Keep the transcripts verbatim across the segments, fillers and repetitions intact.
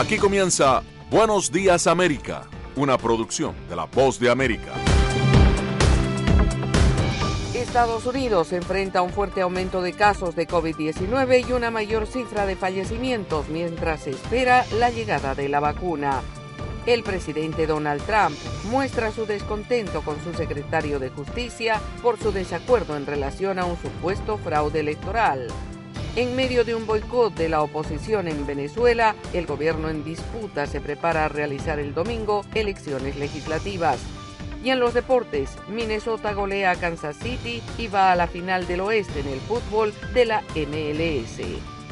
Aquí comienza Buenos Días América, una producción de La Voz de América. Estados Unidos se enfrenta a un fuerte aumento de casos de COVID diecinueve y una mayor cifra de fallecimientos mientras se espera la llegada de la vacuna. El presidente Donald Trump muestra su descontento con su secretario de Justicia por su desacuerdo en relación a un supuesto fraude electoral. En medio de un boicot de la oposición en Venezuela, el gobierno en disputa se prepara a realizar el domingo elecciones legislativas. Y en los deportes, Minnesota golea a Kansas City y va a la final del oeste en el fútbol de la M L S.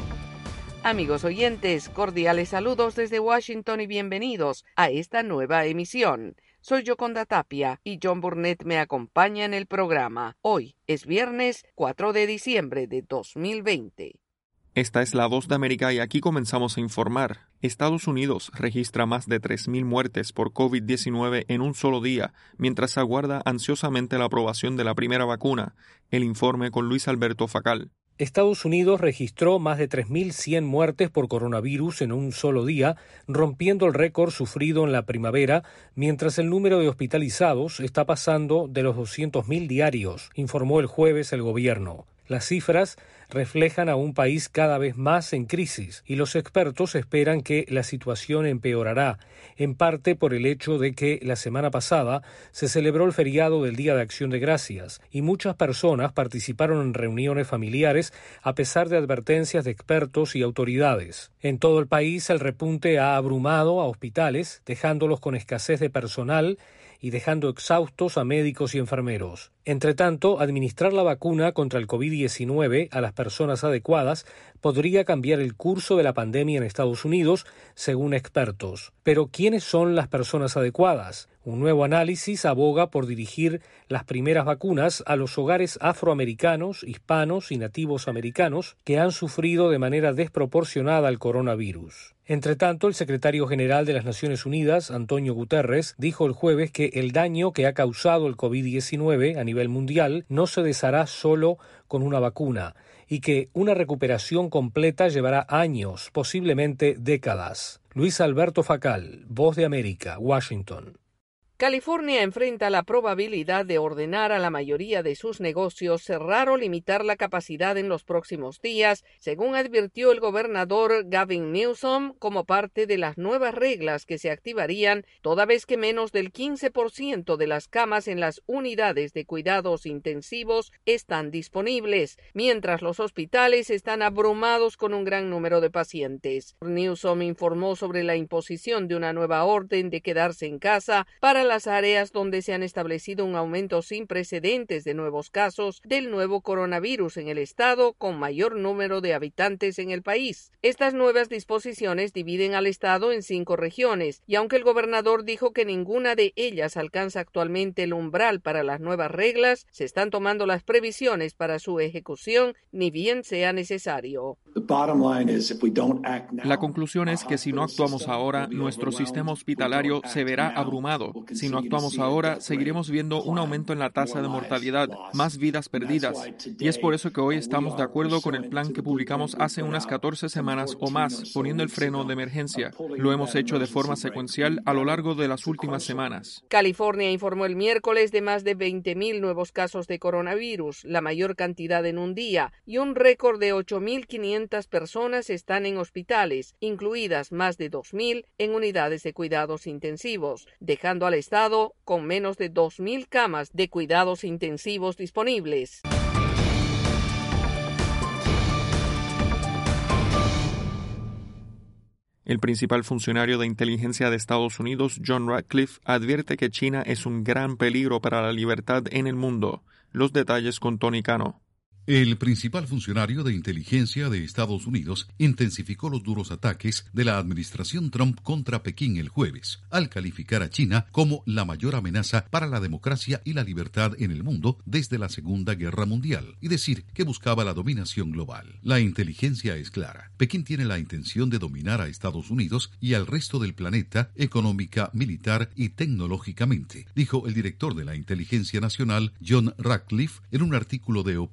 Amigos oyentes, cordiales saludos desde Washington y bienvenidos a esta nueva emisión. Soy Yoconda Tapia y John Burnett me acompaña en el programa. Hoy es viernes cuatro de diciembre de dos mil veinte. Esta es la Voz de América y aquí comenzamos a informar. Estados Unidos registra más de tres mil muertes por COVID diecinueve en un solo día, mientras aguarda ansiosamente la aprobación de la primera vacuna. El informe con Luis Alberto Facal. Estados Unidos registró más de tres mil cien muertes por coronavirus en un solo día, rompiendo el récord sufrido en la primavera, mientras el número de hospitalizados está pasando de los doscientos mil diarios, informó el jueves el gobierno. Las cifras reflejan a un país cada vez más en crisis y los expertos esperan que la situación empeorará, en parte por el hecho de que la semana pasada se celebró el feriado del Día de Acción de Gracias y muchas personas participaron en reuniones familiares a pesar de advertencias de expertos y autoridades. En todo el país el repunte ha abrumado a hospitales, dejándolos con escasez de personal y dejando exhaustos a médicos y enfermeros. Entre tanto, administrar la vacuna contra el COVID diecinueve a las personas adecuadas podría cambiar el curso de la pandemia en Estados Unidos, según expertos. Pero, ¿quiénes son las personas adecuadas? Un nuevo análisis aboga por dirigir las primeras vacunas a los hogares afroamericanos, hispanos y nativos americanos que han sufrido de manera desproporcionada el coronavirus. Entre tanto, el secretario general de las Naciones Unidas, Antonio Guterres, dijo el jueves que el daño que ha causado el COVID diecinueve a nivel mundial no se deshará solo con una vacuna y que una recuperación completa llevará años, posiblemente décadas. Luis Alberto Facal, Voz de América, Washington. California enfrenta la probabilidad de ordenar a la mayoría de sus negocios cerrar o limitar la capacidad en los próximos días, según advirtió el gobernador Gavin Newsom, como parte de las nuevas reglas que se activarían toda vez que menos del quince por ciento de las camas en las unidades de cuidados intensivos están disponibles, mientras los hospitales están abrumados con un gran número de pacientes. Newsom informó sobre la imposición de una nueva orden de quedarse en casa para las áreas donde se han establecido un aumento sin precedentes de nuevos casos del nuevo coronavirus en el estado con mayor número de habitantes en el país. Estas nuevas disposiciones dividen al estado en cinco regiones y aunque el gobernador dijo que ninguna de ellas alcanza actualmente el umbral para las nuevas reglas, se están tomando las previsiones para su ejecución ni bien sea necesario. La conclusión es que si no actuamos ahora, nuestro sistema hospitalario se verá abrumado. Si no actuamos ahora, seguiremos viendo un aumento en la tasa de mortalidad, más vidas perdidas. Y es por eso que hoy estamos de acuerdo con el plan que publicamos hace unas catorce semanas o más, poniendo el freno de emergencia. Lo hemos hecho de forma secuencial a lo largo de las últimas semanas. California informó el miércoles de más de veinte mil nuevos casos de coronavirus, la mayor cantidad en un día, y un récord de ocho mil quinientas personas están en hospitales, incluidas más de dos mil en unidades de cuidados intensivos, dejando al estado con menos de dos mil camas de cuidados intensivos disponibles. El principal funcionario de inteligencia de Estados Unidos, John Ratcliffe, advierte que China es un gran peligro para la libertad en el mundo. Los detalles con Tony Cano. El principal funcionario de inteligencia de Estados Unidos intensificó los duros ataques de la administración Trump contra Pekín el jueves, al calificar a China como la mayor amenaza para la democracia y la libertad en el mundo desde la Segunda Guerra Mundial, y decir que buscaba la dominación global. La inteligencia es clara. Pekín tiene la intención de dominar a Estados Unidos y al resto del planeta económica, militar y tecnológicamente, dijo el director de la Inteligencia Nacional, John Ratcliffe, en un artículo de opinión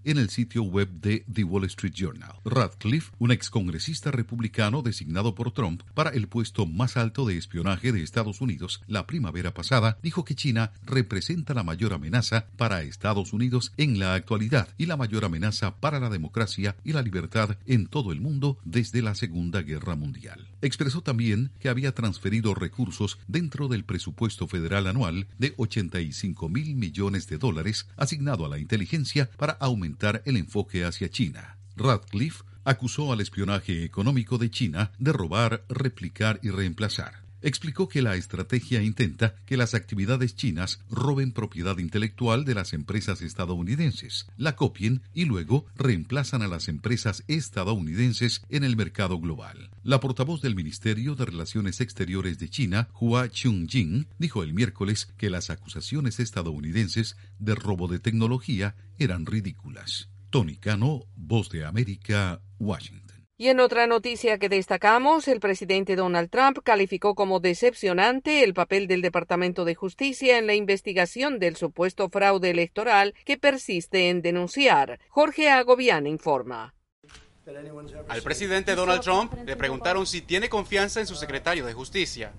en el sitio web de The Wall Street Journal. Radcliffe, un excongresista republicano designado por Trump para el puesto más alto de espionaje de Estados Unidos la primavera pasada, dijo que China representa la mayor amenaza para Estados Unidos en la actualidad y la mayor amenaza para la democracia y la libertad en todo el mundo desde la Segunda Guerra Mundial. Expresó también que había transferido recursos dentro del presupuesto federal anual de ochenta y cinco mil millones de dólares asignado a la inteligencia para aumentar el enfoque hacia China. Radcliffe acusó al espionaje económico de China de robar, replicar y reemplazar. Explicó que la estrategia intenta que las actividades chinas roben propiedad intelectual de las empresas estadounidenses, la copien y luego reemplazan a las empresas estadounidenses en el mercado global. La portavoz del Ministerio de Relaciones Exteriores de China, Hua Chunying, dijo el miércoles que las acusaciones estadounidenses de robo de tecnología eran ridículas. Tony Cano, Voz de América, Washington. Y en otra noticia que destacamos, el presidente Donald Trump calificó como decepcionante el papel del Departamento de Justicia en la investigación del supuesto fraude electoral que persiste en denunciar. Jorge Agobián informa. Al presidente Donald Trump le preguntaron si tiene confianza en su secretario de Justicia.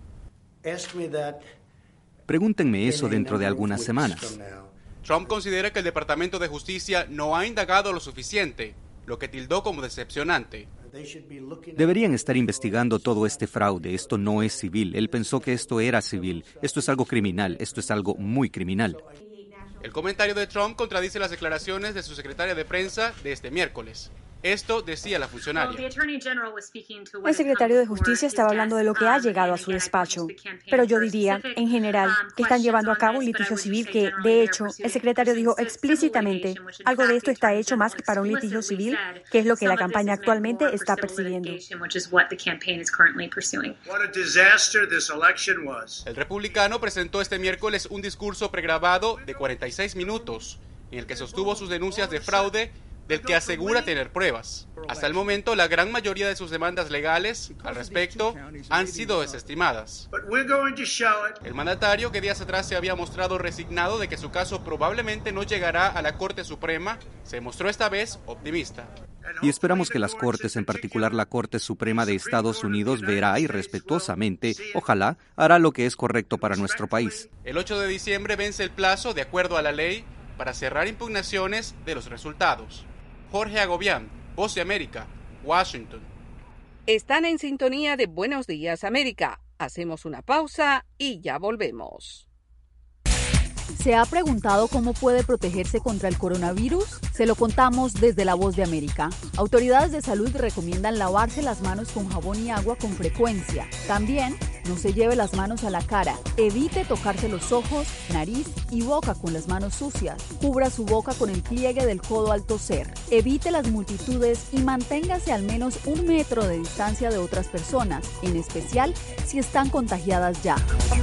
Pregúntenme eso dentro de algunas semanas. Trump considera que el Departamento de Justicia no ha indagado lo suficiente, lo que tildó como decepcionante. Deberían estar investigando todo este fraude. Esto no es civil. Él pensó que esto era civil. Esto es algo criminal. Esto es algo muy criminal. El comentario de Trump contradice las declaraciones de su secretaria de prensa de este miércoles. Esto decía la funcionaria. El secretario de Justicia estaba hablando de lo que ha llegado a su despacho, pero yo diría, en general, que están llevando a cabo un litigio civil que, de hecho, el secretario dijo explícitamente, algo de esto está hecho más que para un litigio civil, que es lo que la campaña actualmente está persiguiendo. El republicano presentó este miércoles un discurso pregrabado de cuarenta y seis minutos, en el que sostuvo sus denuncias de fraude, del que asegura tener pruebas. Hasta el momento, la gran mayoría de sus demandas legales al respecto han sido desestimadas. El mandatario, que días atrás se había mostrado resignado de que su caso probablemente no llegará a la Corte Suprema, se mostró esta vez optimista. Y esperamos que las Cortes, en particular la Corte Suprema de Estados Unidos, verá y respetuosamente, ojalá, hará lo que es correcto para nuestro país. El ocho de diciembre vence el plazo, de acuerdo a la ley, para cerrar impugnaciones de los resultados. Jorge Agobián, Voz de América, Washington. Están en sintonía de Buenos Días, América. Hacemos una pausa y ya volvemos. ¿Se ha preguntado cómo puede protegerse contra el coronavirus? Se lo contamos desde La Voz de América. Autoridades de salud recomiendan lavarse las manos con jabón y agua con frecuencia. También, no se lleve las manos a la cara. Evite tocarse los ojos, nariz y boca con las manos sucias. Cubra su boca con el pliegue del codo al toser. Evite las multitudes y manténgase al menos un metro de distancia de otras personas, en especial si están contagiadas ya.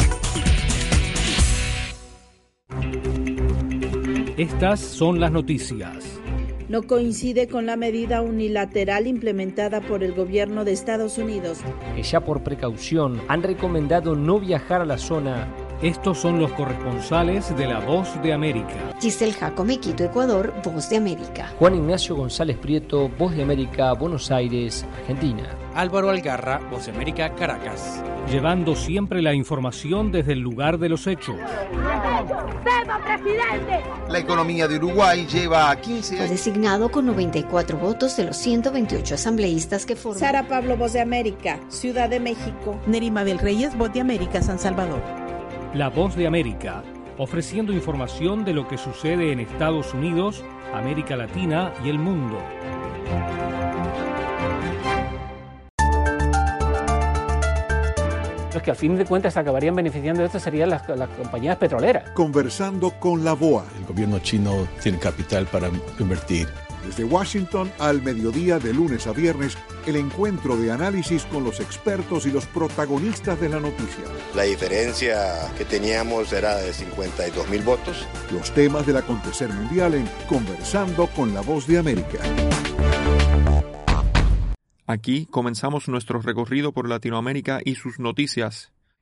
Estas son las noticias. No coincide con la medida unilateral implementada por el gobierno de Estados Unidos. Que ya por precaución han recomendado no viajar a la zona. Estos son los corresponsales de La Voz de América. Giselle Jacome, Quito, Ecuador, Voz de América. Juan Ignacio González Prieto, Voz de América, Buenos Aires, Argentina. Álvaro Algarra, Voz de América, Caracas. Llevando siempre la información desde el lugar de los hechos. ¡Presidente! La economía de Uruguay lleva quince años. Fue designado con noventa y cuatro votos de los ciento veintiocho asambleístas que forman. Sara Pablo, Voz de América, Ciudad de México. Nerima Bel Reyes, Voz de América, San Salvador. La Voz de América, ofreciendo información de lo que sucede en Estados Unidos, América Latina y el mundo. Los que al fin de cuentas acabarían beneficiando de esto serían las, las compañías petroleras. Conversando con la B O A. El gobierno chino tiene capital para invertir. Desde Washington al mediodía de lunes a viernes, el encuentro de análisis con los expertos y los protagonistas de la noticia. La diferencia que teníamos era de cincuenta y dos mil votos. Los temas del acontecer mundial en Conversando con la Voz de América. Aquí comenzamos nuestro recorrido por Latinoamérica y sus noticias.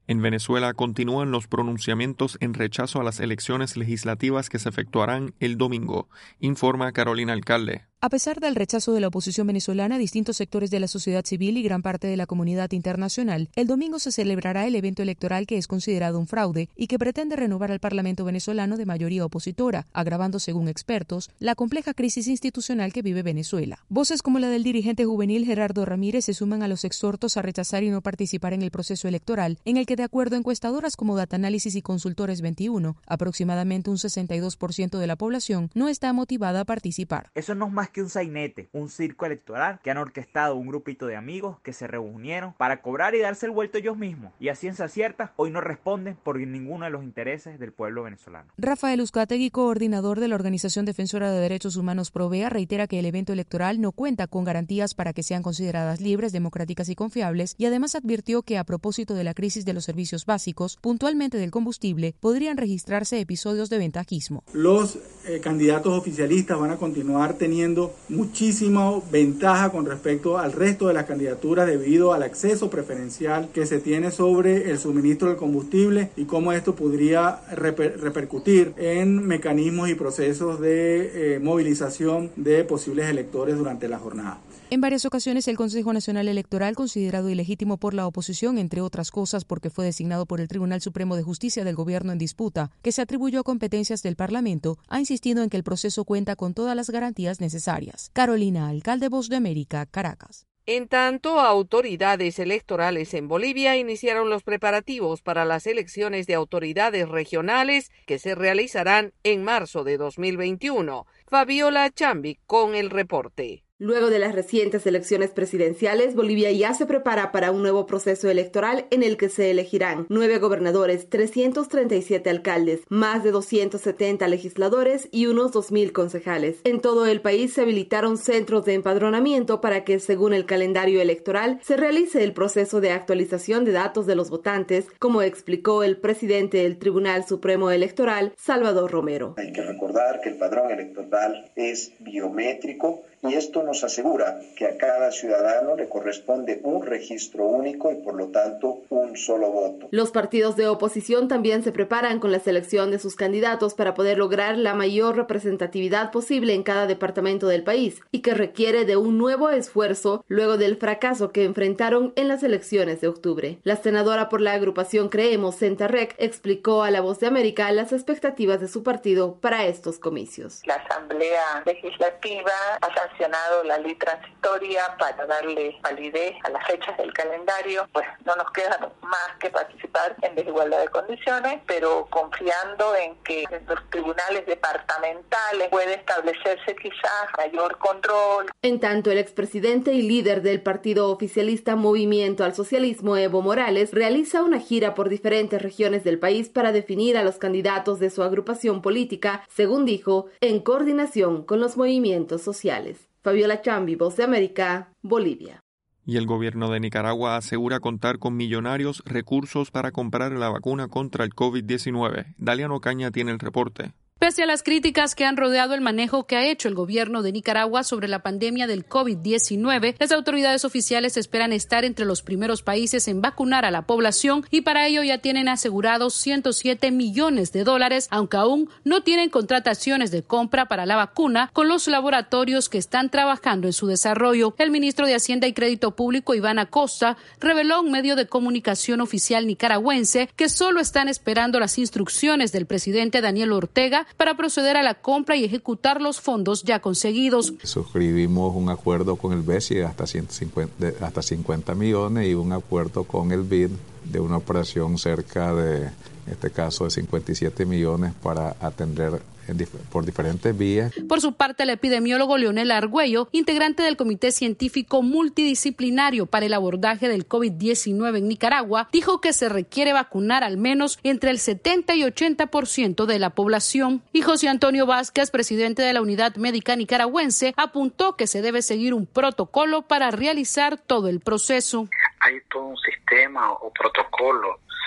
En Venezuela continúan los pronunciamientos en rechazo a las elecciones legislativas que se efectuarán el domingo, informa Carolina Alcalde. A pesar del rechazo de la oposición venezolana, distintos sectores de la sociedad civil y gran parte de la comunidad internacional, el domingo se celebrará el evento electoral que es considerado un fraude y que pretende renovar al Parlamento venezolano de mayoría opositora, agravando, según expertos, la compleja crisis institucional que vive Venezuela. Voces como la del dirigente juvenil Gerardo Ramírez se suman a los exhortos a rechazar y no participar en el proceso electoral, en el que, de acuerdo a encuestadoras como Dataanálisis y Consultores veintiuno, aproximadamente un sesenta y dos por ciento de la población no está motivada a participar. Eso no es más que un sainete, un circo electoral que han orquestado un grupito de amigos que se reunieron para cobrar y darse el vuelto ellos mismos. Y a ciencia cierta, hoy no responden por ninguno de los intereses del pueblo venezolano. Rafael Uzcategui, coordinador de la Organización Defensora de Derechos Humanos Provea, reitera que el evento electoral no cuenta con garantías para que sean consideradas libres, democráticas y confiables, y además advirtió que a propósito de la crisis de los servicios básicos, puntualmente del combustible, podrían registrarse episodios de ventajismo. Los eh, candidatos oficialistas van a continuar teniendo muchísima ventaja con respecto al resto de las candidaturas debido al acceso preferencial que se tiene sobre el suministro del combustible y cómo esto podría reper- repercutir en mecanismos y procesos de eh, movilización de posibles electores durante la jornada. En varias ocasiones el Consejo Nacional Electoral, considerado ilegítimo por la oposición, entre otras cosas porque fue designado por el Tribunal Supremo de Justicia del gobierno en disputa, que se atribuyó competencias del Parlamento, ha insistido en que el proceso cuenta con todas las garantías necesarias. Carolina Alcalde, Voz de América, Caracas. En tanto, autoridades electorales en Bolivia iniciaron los preparativos para las elecciones de autoridades regionales que se realizarán en marzo de dos mil veintiuno. Fabiola Chambi con el reporte. Luego de las recientes elecciones presidenciales, Bolivia ya se prepara para un nuevo proceso electoral en el que se elegirán nueve gobernadores, trescientos treinta y siete alcaldes, más de doscientos setenta legisladores y unos dos mil concejales. En todo el país se habilitaron centros de empadronamiento para que, según el calendario electoral, se realice el proceso de actualización de datos de los votantes, como explicó el presidente del Tribunal Supremo Electoral, Salvador Romero. Hay que recordar que el padrón electoral es biométrico y esto nos asegura que a cada ciudadano le corresponde un registro único y por lo tanto un solo voto. Los partidos de oposición también se preparan con la selección de sus candidatos para poder lograr la mayor representatividad posible en cada departamento del país y que requiere de un nuevo esfuerzo luego del fracaso que enfrentaron en las elecciones de octubre. La senadora por la agrupación Creemos, Centarrec, explicó a La Voz de América las expectativas de su partido para estos comicios. La Asamblea Legislativa ha sancionado la ley transitoria para darle validez a las fechas del calendario, pues no nos queda más que participar en desigualdad de condiciones, pero confiando en que en los tribunales departamentales puede establecerse quizás mayor control. En tanto, el expresidente y líder del partido oficialista Movimiento al Socialismo, Evo Morales, realiza una gira por diferentes regiones del país para definir a los candidatos de su agrupación política, según dijo, en coordinación con los movimientos sociales. Fabiola Chambi, Voz de América, Bolivia. Y el gobierno de Nicaragua asegura contar con millonarios recursos para comprar la vacuna contra el COVID diecinueve. Dalian Ocaña tiene el reporte. Pese a las críticas que han rodeado el manejo que ha hecho el gobierno de Nicaragua sobre la pandemia del COVID diecinueve, las autoridades oficiales esperan estar entre los primeros países en vacunar a la población y para ello ya tienen asegurados ciento siete millones de dólares, aunque aún no tienen contrataciones de compra para la vacuna con los laboratorios que están trabajando en su desarrollo. El ministro de Hacienda y Crédito Público, Iván Acosta, reveló a un medio de comunicación oficial nicaragüense que solo están esperando las instrucciones del presidente Daniel Ortega para proceder a la compra y ejecutar los fondos ya conseguidos. Suscribimos un acuerdo con el B E S I de hasta, ciento cincuenta, de hasta cincuenta millones y un acuerdo con el B I D de una operación cerca de, en este caso, de cincuenta y siete millones para atender por diferentes vías. Por su parte, el epidemiólogo Leonel Argüello, integrante del Comité Científico Multidisciplinario para el Abordaje del COVID diecinueve en Nicaragua, dijo que se requiere vacunar al menos entre el setenta y ochenta por ciento de la población. Y José Antonio Vázquez, presidente de la Unidad Médica Nicaragüense, apuntó que se debe seguir un protocolo para realizar todo el proceso. Hay todo un sistema o protocolo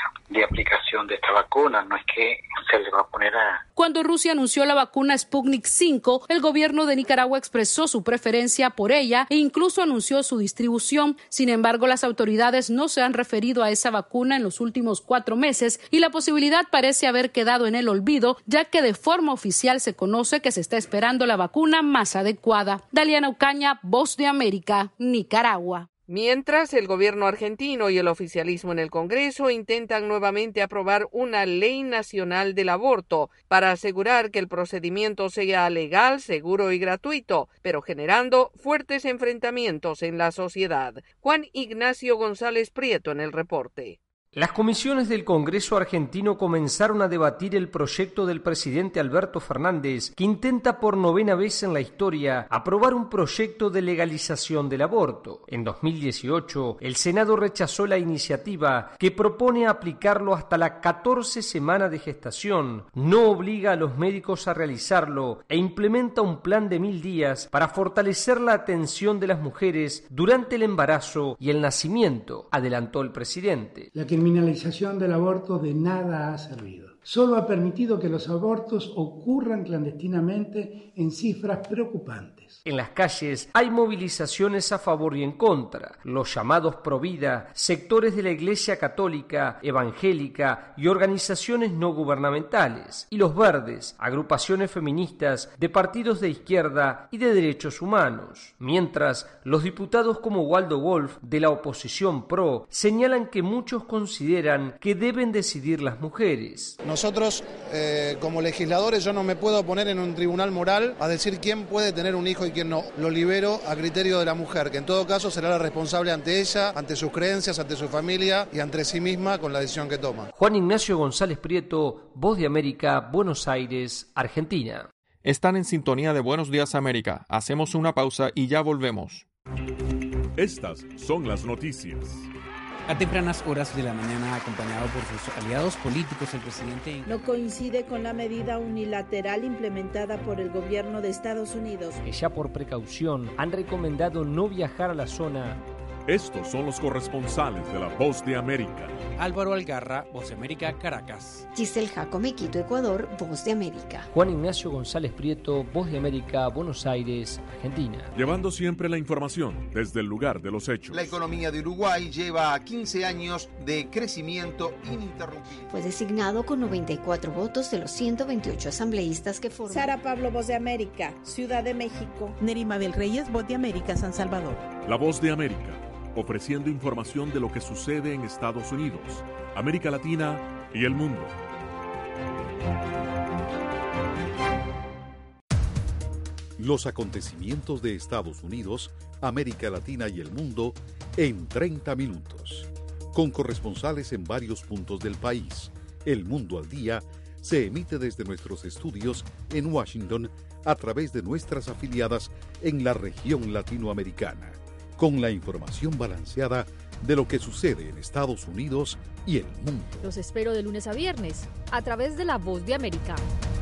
de aplicación de esta vacuna, no es que se le va a poner a... Cuando Rusia anunció la vacuna Sputnik cinco, el gobierno de Nicaragua expresó su preferencia por ella e incluso anunció su distribución. Sin embargo, las autoridades no se han referido a esa vacuna en los últimos cuatro meses y la posibilidad parece haber quedado en el olvido, ya que de forma oficial se conoce que se está esperando la vacuna más adecuada. Daliana Ucaña, Voz de América, Nicaragua. Mientras, el gobierno argentino y el oficialismo en el Congreso intentan nuevamente aprobar una ley nacional del aborto para asegurar que el procedimiento sea legal, seguro y gratuito, pero generando fuertes enfrentamientos en la sociedad. Juan Ignacio González Prieto en el reporte. Las comisiones del Congreso argentino comenzaron a debatir el proyecto del presidente Alberto Fernández, que intenta por novena vez en la historia aprobar un proyecto de legalización del aborto. En dos mil dieciocho, el Senado rechazó la iniciativa que propone aplicarlo hasta la catorce semana de gestación, no obliga a los médicos a realizarlo e implementa un plan de mil días para fortalecer la atención de las mujeres durante el embarazo y el nacimiento, adelantó el presidente. La criminalización del aborto de nada ha servido. Solo ha permitido que los abortos ocurran clandestinamente en cifras preocupantes. En las calles hay movilizaciones a favor y en contra. Los llamados Provida, sectores de la Iglesia Católica, Evangélica y organizaciones no gubernamentales. Y los Verdes, agrupaciones feministas de partidos de izquierda y de derechos humanos. Mientras, los diputados como Waldo Wolf, de la oposición pro, señalan que muchos consideran que deben decidir las mujeres. Nosotros, eh, como legisladores, yo no me puedo poner en un tribunal moral a decir quién puede tener un hijo y quién no. Lo libero a criterio de la mujer, que en todo caso será la responsable ante ella, ante sus creencias, ante su familia y ante sí misma con la decisión que toma. Juan Ignacio González Prieto, Voz de América, Buenos Aires, Argentina. Están en sintonía de Buenos Días América. Hacemos una pausa y ya volvemos. Estas son las noticias. A tempranas horas de la mañana, acompañado por sus aliados políticos, el presidente... No coincide con la medida unilateral implementada por el gobierno de Estados Unidos. Que ya por precaución han recomendado no viajar a la zona. Estos son los corresponsales de La Voz de América. Álvaro Algarra, Voz de América, Caracas. Giselle Jacome, Quito, Ecuador, Voz de América. Juan Ignacio González Prieto, Voz de América, Buenos Aires, Argentina. Llevando siempre la información desde el lugar de los hechos. La economía de Uruguay lleva quince años de crecimiento ininterrumpido. Fue designado con noventa y cuatro votos de los ciento veintiocho asambleístas que forman. Sara Pablo, Voz de América, Ciudad de México. Neri Mabel Reyes, Voz de América, San Salvador. La Voz de América, ofreciendo información de lo que sucede en Estados Unidos, América Latina y el mundo. Los acontecimientos de Estados Unidos, América Latina y el mundo en treinta minutos. Con corresponsales en varios puntos del país. El Mundo al Día se emite desde nuestros estudios en Washington a través de nuestras afiliadas en la región latinoamericana, con la información balanceada de lo que sucede en Estados Unidos y el mundo. Los espero de lunes a viernes, a través de La Voz de América.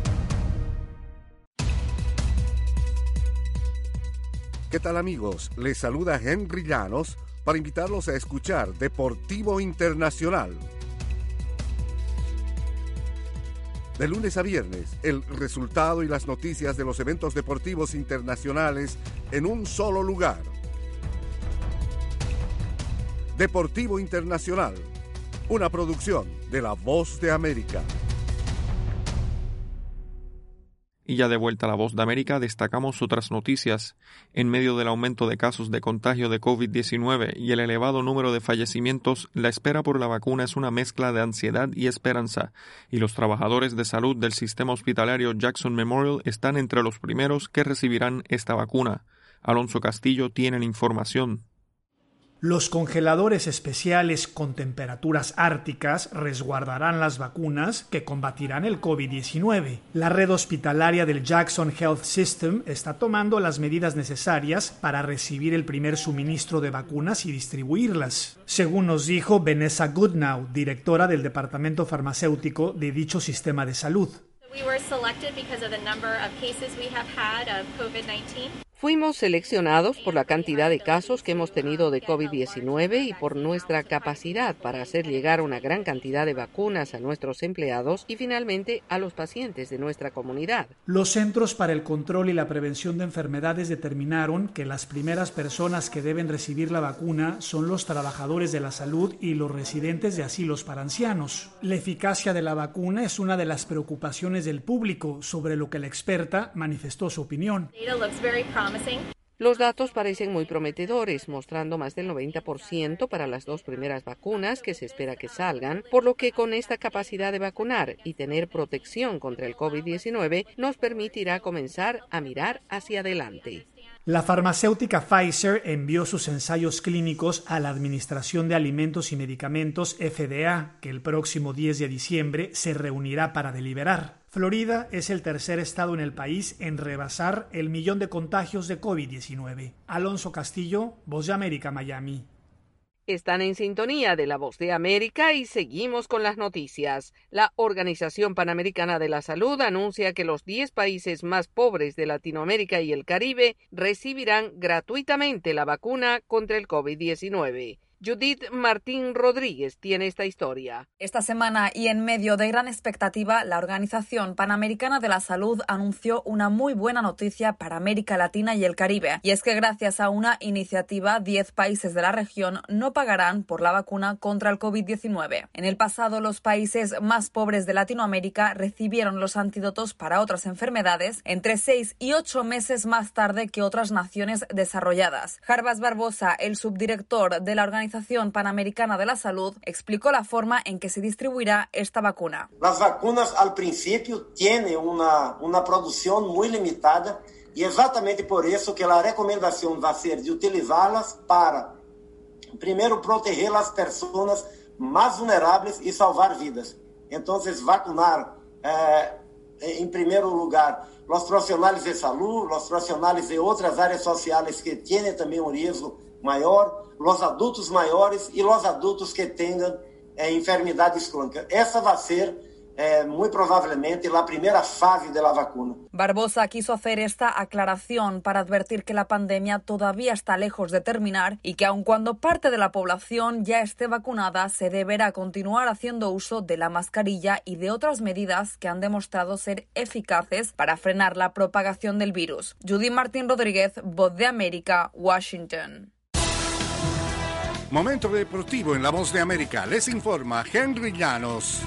¿Qué tal, amigos? Les saluda Henry Llanos para invitarlos a escuchar Deportivo Internacional. De lunes a viernes, el resultado y las noticias de los eventos deportivos internacionales en un solo lugar. Deportivo Internacional, una producción de La Voz de América. Y ya de vuelta a La Voz de América, destacamos otras noticias. En medio del aumento de casos de contagio de COVID diecinueve y el elevado número de fallecimientos, la espera por la vacuna es una mezcla de ansiedad y esperanza, y los trabajadores de salud del sistema hospitalario Jackson Memorial están entre los primeros que recibirán esta vacuna. Alonso Castillo tiene la información. Los congeladores especiales con temperaturas árticas resguardarán las vacunas que combatirán el COVID diecinueve. La red hospitalaria del Jackson Health System está tomando las medidas necesarias para recibir el primer suministro de vacunas y distribuirlas, según nos dijo Vanessa Goodnow, directora del departamento farmacéutico de dicho sistema de salud. We were selected because of the number of cases we have had of COVID nineteen. Fuimos seleccionados por la cantidad de casos que hemos tenido de COVID diecinueve y por nuestra capacidad para hacer llegar una gran cantidad de vacunas a nuestros empleados y finalmente a los pacientes de nuestra comunidad. Los Centros para el Control y la Prevención de Enfermedades determinaron que las primeras personas que deben recibir la vacuna son los trabajadores de la salud y los residentes de asilos para ancianos. La eficacia de la vacuna es una de las preocupaciones del público, sobre lo que la experta manifestó su opinión. Los datos parecen muy prometedores, mostrando más del noventa por ciento para las dos primeras vacunas que se espera que salgan, por lo que con esta capacidad de vacunar y tener protección contra el COVID diecinueve nos permitirá comenzar a mirar hacia adelante. La farmacéutica Pfizer envió sus ensayos clínicos a la Administración de Alimentos y Medicamentos F D A, que el próximo diez de diciembre se reunirá para deliberar. Florida es el tercer estado en el país en rebasar el millón de contagios de COVID diecinueve. Alonso Castillo, Voz de América, Miami. Están en sintonía de La Voz de América y seguimos con las noticias. La Organización Panamericana de la Salud anuncia que los diez países más pobres de Latinoamérica y el Caribe recibirán gratuitamente la vacuna contra el COVID diecinueve. Judith Martín Rodríguez tiene esta historia. Esta semana y en medio de gran expectativa, la Organización Panamericana de la Salud anunció una muy buena noticia para América Latina y el Caribe. Y es que gracias a una iniciativa, diez países de la región no pagarán por la vacuna contra el COVID diecinueve. En el pasado, los países más pobres de Latinoamérica recibieron los antídotos para otras enfermedades entre seis y ocho meses más tarde que otras naciones desarrolladas. Jarbas Barbosa, el subdirector de la Organización Organización Panamericana de la Salud, explicó la forma en que se distribuirá esta vacuna. Las vacunas al principio tienen una, una producción muy limitada y exactamente por eso que la recomendación va a ser de utilizarlas para, primero, proteger las personas más vulnerables y salvar vidas. Entonces, vacunar, eh, en primer lugar, los profesionales de salud, los profesionales de otras áreas sociales que tienen también un riesgo mayor, los adultos mayores y los adultos que tengan eh, enfermedades crónicas. Esa va a ser eh, muy probablemente la primera fase de la vacuna. Barbosa quiso hacer esta aclaración para advertir que la pandemia todavía está lejos de terminar y que aun cuando parte de la población ya esté vacunada, se deberá continuar haciendo uso de la mascarilla y de otras medidas que han demostrado ser eficaces para frenar la propagación del virus. Judy Martín Rodríguez, Voz de América, Washington. Momento deportivo en La Voz de América. Les informa Henry Llanos.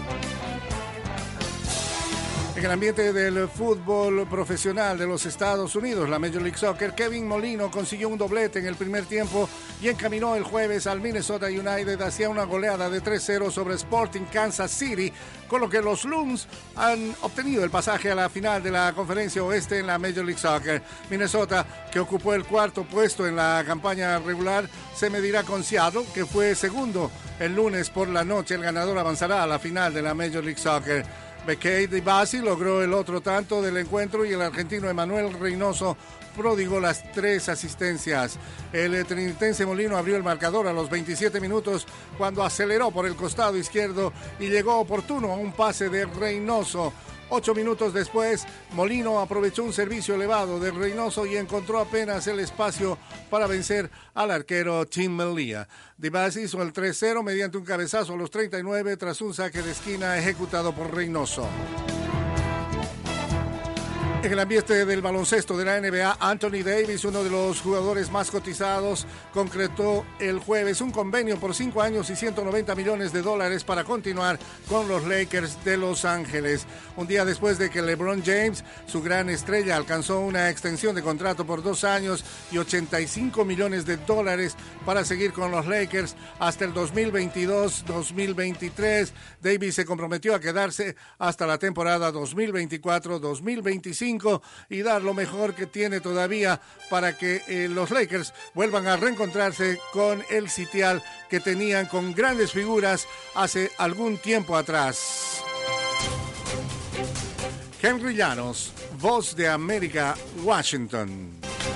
En el ambiente del fútbol profesional de los Estados Unidos, la Major League Soccer, Kevin Molino consiguió un doblete en el primer tiempo y encaminó el jueves al Minnesota United hacia una goleada de tres cero sobre Sporting Kansas City, con lo que los Loons han obtenido el pasaje a la final de la Conferencia Oeste en la Major League Soccer. Minnesota, que ocupó el cuarto puesto en la campaña regular, se medirá con Seattle, que fue segundo el lunes por la noche. El ganador avanzará a la final de la Major League Soccer. Bekay Dibasi logró el otro tanto del encuentro y el argentino Emanuel Reynoso prodigó las tres asistencias. El trinitense Molino abrió el marcador a los veintisiete minutos cuando aceleró por el costado izquierdo y llegó oportuno a un pase de Reynoso. Ocho minutos después, Molino aprovechó un servicio elevado de Reynoso y encontró apenas el espacio para vencer al arquero Tim Melia. Dibasi hizo el tres cero mediante un cabezazo a los treinta y nueve tras un saque de esquina ejecutado por Reynoso. En el ambiente del baloncesto de la N B A, Anthony Davis, uno de los jugadores más cotizados, concretó el jueves un convenio por cinco años y ciento noventa millones de dólares para continuar con los Lakers de Los Ángeles. Un día después de que LeBron James, su gran estrella, alcanzó una extensión de contrato por dos años y ochenta y cinco millones de dólares para seguir con los Lakers hasta el dos mil veintidós dos mil veintitrés. Davis se comprometió a quedarse hasta la temporada dos mil veinticuatro dos mil veinticinco y dar lo mejor que tiene todavía para que eh, los Lakers vuelvan a reencontrarse con el sitial que tenían con grandes figuras hace algún tiempo atrás. Henry Llanos, Voz de América, Washington.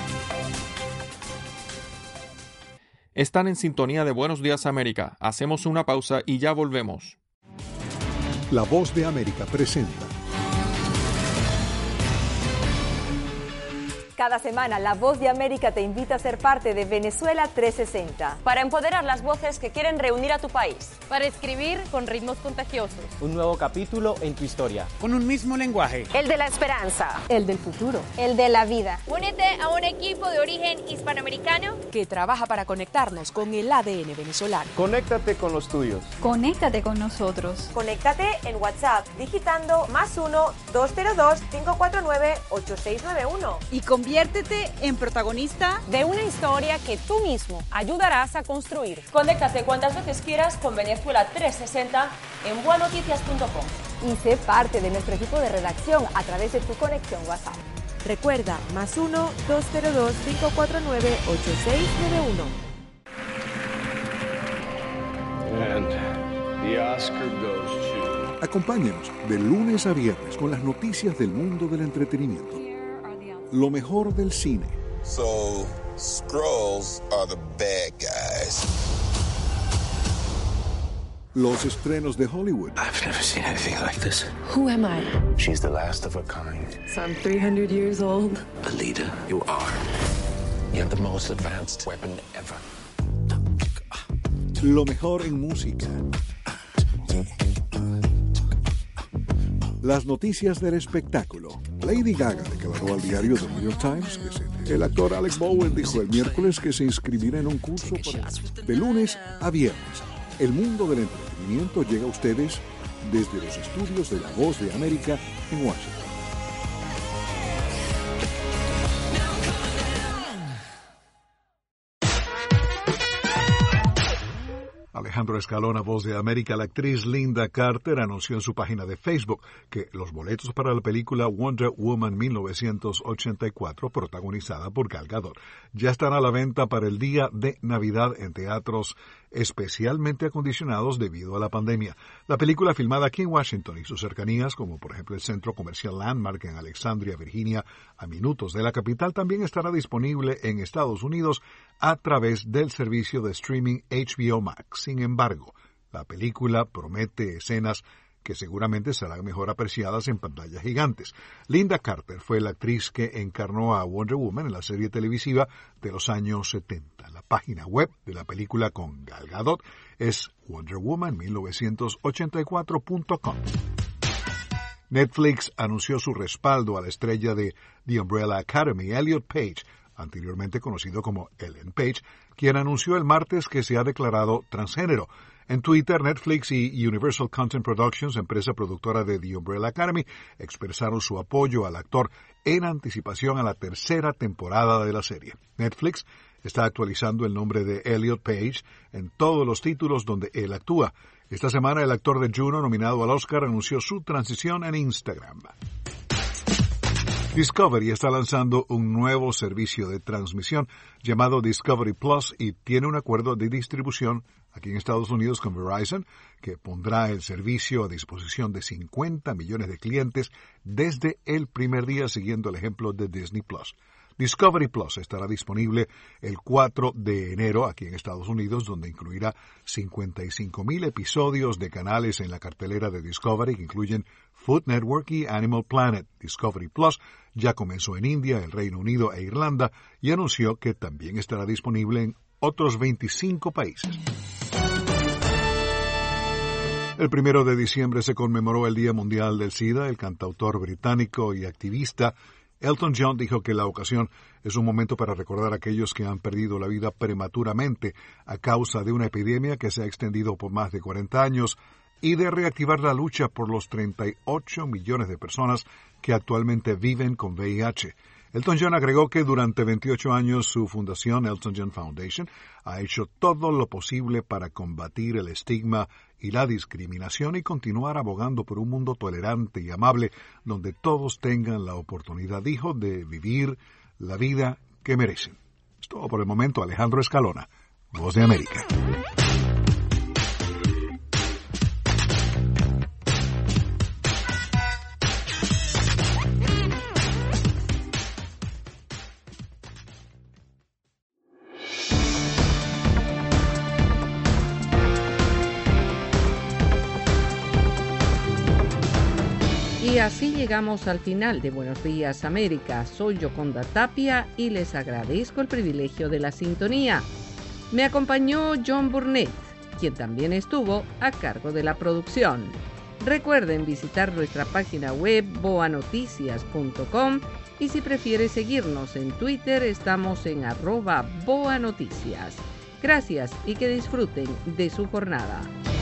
Están en sintonía de Buenos Días América. Hacemos una pausa y ya volvemos. La Voz de América presenta Cada semana, La Voz de América te invita a ser parte de Venezuela trescientos sesenta. Para empoderar las voces que quieren reunir a tu país. Para escribir con ritmos contagiosos. Un nuevo capítulo en tu historia. Con un mismo lenguaje. El de la esperanza. El del futuro. El de la vida. Únete a un equipo de origen hispanoamericano que trabaja para conectarnos con el A D N venezolano. Conéctate con los tuyos. Conéctate con nosotros. Conéctate en WhatsApp digitando más uno dos cero dos cinco cuatro nueve ocho seis nueve uno. Y conviértete en protagonista de una historia que tú mismo ayudarás a construir. Conéctate cuantas veces quieras con Venezuela trescientos sesenta en bua noticias punto com. Y sé parte de nuestro equipo de redacción a través de tu conexión WhatsApp. Recuerda, más uno dos cero dos cinco cuatro nueve ocho seis nueve uno. And the Oscar goes to... Acompáñenos de lunes a viernes con las noticias del mundo del entretenimiento. Lo mejor del cine. So, Skrulls are the bad guys. Los estrenos de Hollywood. I've never seen anything like this. Who am I? She's the last of her kind. So I'm three hundred years old. Alita, you are. You have the most advanced weapon ever. Lo mejor en música. Las noticias del espectáculo. Lady Gaga declaró al diario The New York Times que se... el actor Alec Bowen dijo el miércoles que se inscribirá en un curso para... de lunes a viernes. El mundo del entretenimiento llega a ustedes desde los estudios de La Voz de América en Washington. Alejandro Escalona, Voz de América. La actriz Linda Carter anunció en su página de Facebook que los boletos para la película Wonder Woman mil novecientos ochenta y cuatro, protagonizada por Gal Gadot, ya están a la venta para el día de Navidad en teatros especialmente acondicionados debido a la pandemia. La película, filmada aquí en Washington y sus cercanías, como por ejemplo el centro comercial Landmark en Alexandria, Virginia, a minutos de la capital, también estará disponible en Estados Unidos a través del servicio de streaming H B O Max. Sin embargo, la película promete escenas que seguramente serán mejor apreciadas en pantallas gigantes. Linda Carter fue la actriz que encarnó a Wonder Woman en la serie televisiva de los años setenta. La página web de la película con Gal Gadot es wonder woman mil novecientos ochenta y cuatro punto com. Netflix anunció su respaldo a la estrella de The Umbrella Academy, Elliot Page, anteriormente conocido como Ellen Page, quien anunció el martes que se ha declarado transgénero. En Twitter, Netflix y Universal Content Productions, empresa productora de The Umbrella Academy, expresaron su apoyo al actor en anticipación a la tercera temporada de la serie. Netflix está actualizando el nombre de Elliot Page en todos los títulos donde él actúa. Esta semana, el actor de Juno, nominado al Oscar, anunció su transición en Instagram. Discovery está lanzando un nuevo servicio de transmisión llamado Discovery Plus y tiene un acuerdo de distribución aquí en Estados Unidos con Verizon, que pondrá el servicio a disposición de cincuenta millones de clientes desde el primer día, siguiendo el ejemplo de Disney Plus. Discovery Plus estará disponible el cuatro de enero aquí en Estados Unidos, donde incluirá cincuenta y cinco mil episodios de canales en la cartelera de Discovery, que incluyen Food Network y Animal Planet. Discovery Plus ya comenzó en India, el Reino Unido e Irlanda y anunció que también estará disponible en otros veinticinco países. El primero de diciembre se conmemoró el Día Mundial del SIDA. El cantautor británico y activista Elton John dijo que la ocasión es un momento para recordar a aquellos que han perdido la vida prematuramente a causa de una epidemia que se ha extendido por más de cuarenta años y de reactivar la lucha por los treinta y ocho millones de personas que actualmente viven con V I H. Elton John agregó que durante veintiocho años su fundación, Elton John Foundation, ha hecho todo lo posible para combatir el estigma y la discriminación y continuar abogando por un mundo tolerante y amable donde todos tengan la oportunidad, dijo, de vivir la vida que merecen. Es todo por el momento. Alejandro Escalona, Voz de América. así llegamos al final de Buenos Días América. Soy Yoconda Tapia y les agradezco el privilegio de la sintonía. Me acompañó John Burnett, quien también estuvo a cargo de la producción. Recuerden visitar nuestra página web boa noticias punto com y si prefiere seguirnos en Twitter estamos en arroba boanoticias. Gracias y que disfruten de su jornada.